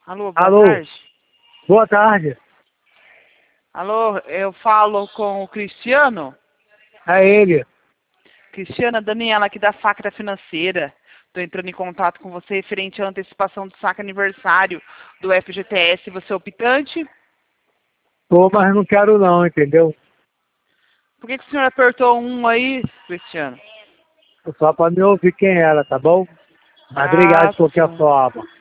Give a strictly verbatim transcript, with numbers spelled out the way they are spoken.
Alô, boa Alô, tarde. boa tarde. Alô, eu falo com o Cristiano. É ele. Cristiana, Daniela aqui da Sacra Financeira. Estou entrando em contato com você referente à antecipação do saque aniversário do F G T S. Você é optante? Tô, mas não quero não, entendeu? Por que, que o senhor apertou um aí, Cristiano? Só pra me ouvir quem era, tá bom? Mas obrigado Ah, de qualquer sim. forma.